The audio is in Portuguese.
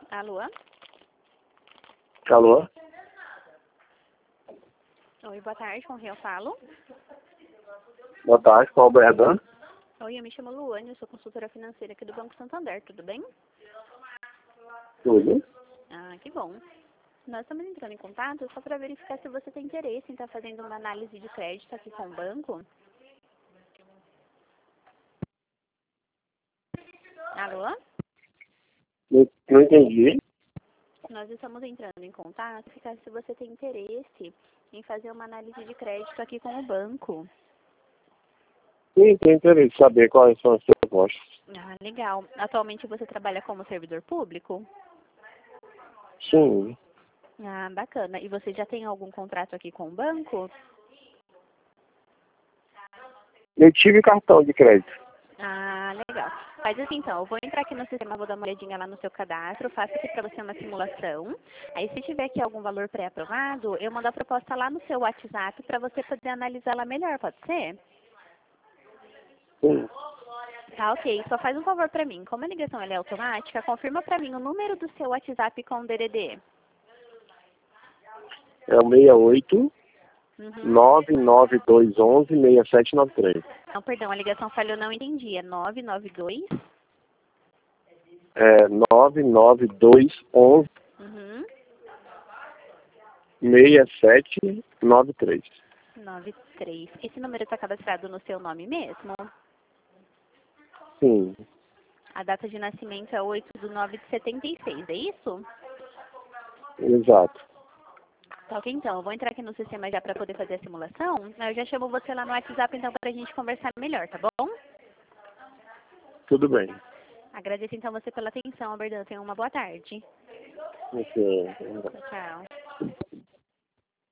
Alô? Alô? Oi, boa tarde, com quem eu falo? Boa tarde, qual o Berdan? Oi, eu me chamo Luane, eu sou consultora financeira aqui do Banco Santander, tudo bem? Tudo? Ah, que bom. Nós estamos entrando em contato só para verificar se você tem interesse em estar fazendo uma análise de crédito aqui com o banco. Alô? Não entendi. Nós estamos entrando em contato para verificar se você tem interesse em fazer uma análise de crédito aqui com o banco. Sim, tenho interesse em saber quais são as propostas. Ah, legal. Atualmente você trabalha como servidor público? Sim, Ah, bacana. E você já tem algum contrato aqui com o banco? eu tive cartão de crédito. Ah, legal. Faz assim então, eu vou entrar aqui no sistema, vou dar uma olhadinha lá no seu cadastro, faço aqui para você uma simulação. Aí se tiver aqui algum valor pré-aprovado, eu mando a proposta lá no seu WhatsApp para você poder analisá-la melhor, pode ser? Sim, Tá, ok. Só faz um favor para mim. Como a ligação ela é automática, confirma para mim o número do seu WhatsApp com o DDD. é o 68 Uhum. 99211 6793. Não, perdão, a ligação falhou, não entendi. É 992. É 99211 Uhum. 6793. 93. Esse número está cadastrado no seu nome mesmo? Sim, A data de nascimento é 8/9/76, é isso? exato. Tá, ok, então. Eu vou entrar aqui no sistema já para poder fazer a simulação. Eu já chamo você lá no WhatsApp, então, para a gente conversar melhor, tá bom? Tudo bem. Agradeço, então, você pela atenção, Alberdan. Tenha uma boa tarde. Ok. Tchau, tchau.